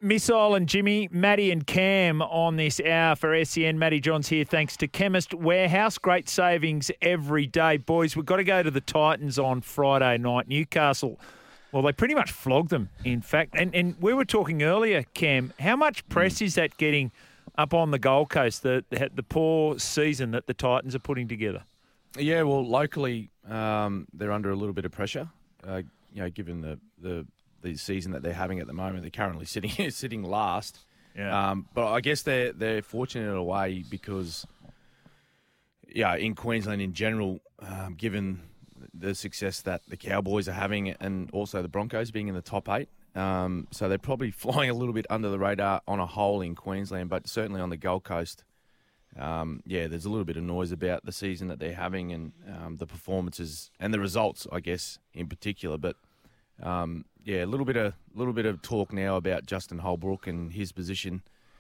Missile and Jimmy, Matty and Cam on this hour for SEN. Matty Johns here thanks to Chemist Warehouse. Great savings every day. Boys, we've got to go to the Titans on Friday night. Newcastle, well, they pretty much flogged them, in fact. And we were talking earlier, Cam, how much press is that getting up on the Gold Coast, the poor season that the Titans are putting together? Yeah, well, locally they're under a little bit of pressure, given the season that they're having at the moment. They're currently sitting last. Yeah. But I guess they're fortunate in a way because, in Queensland in general, given the success that the Cowboys are having and also the Broncos being in the top 8, so they're probably flying a little bit under the radar on a whole in Queensland, but certainly on the Gold Coast. There's a little bit of noise about the season that they're having and the performances and the results, I guess, in particular. But a little bit of talk now about Justin Holbrook and his position,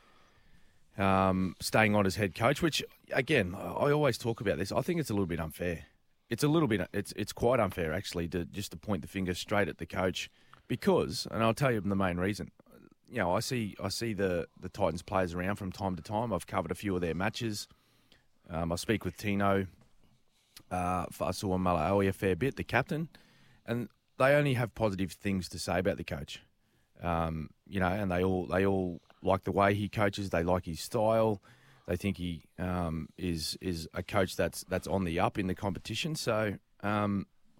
staying on as head coach. Which, again, I always talk about this. I think it's a little bit unfair. It's quite unfair actually to point the finger straight at the coach because, and I'll tell you the main reason. I see the Titans players around from time to time. I've covered a few of their matches. I speak with Tino Fa'asua Malawi a fair bit, the captain, and they only have positive things to say about the coach. And they all like the way he coaches. They like his style. They think he is a coach that's on the up in the competition. So I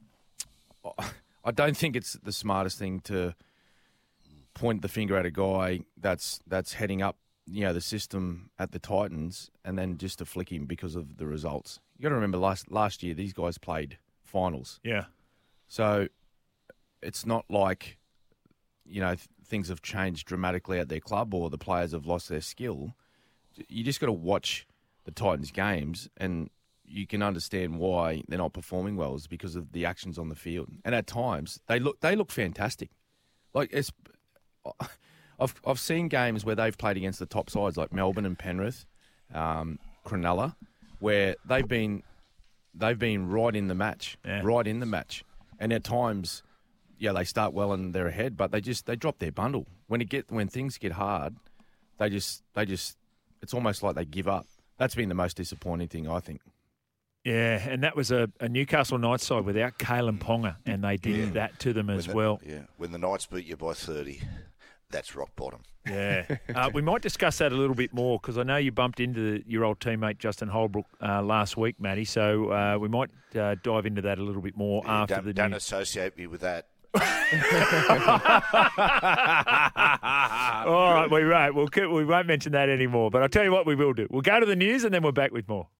don't think it's the smartest thing to point the finger at a guy that's heading up, the system at the Titans, and then just to flick him because of the results. You got to remember last year these guys played finals. Yeah. So it's not like things have changed dramatically at their club or the players have lost their skill. You just got to watch the Titans games and you can understand why they're not performing well is because of the actions on the field. And at times they look fantastic. Like I've seen games where they've played against the top sides like Melbourne and Penrith, Cronulla, where they've been right in the match, and at times, they start well and they're ahead, but they drop their bundle when things get hard. They just it's almost like they give up. That's been the most disappointing thing, I think. Yeah, and that was a Newcastle Knights side without Kalen Ponga, and they did that to them as well. Yeah, when the Knights beat you by 30, that's rock bottom. Yeah. We might discuss that a little bit more because I know you bumped into your old teammate Justin Holbrook last week, Matty, so we might dive into that a little bit more after the Don't news. associate me with that. All right, we won't. We won't mention that anymore. But I'll tell you what we will do. We'll go to the news and then we're back with more.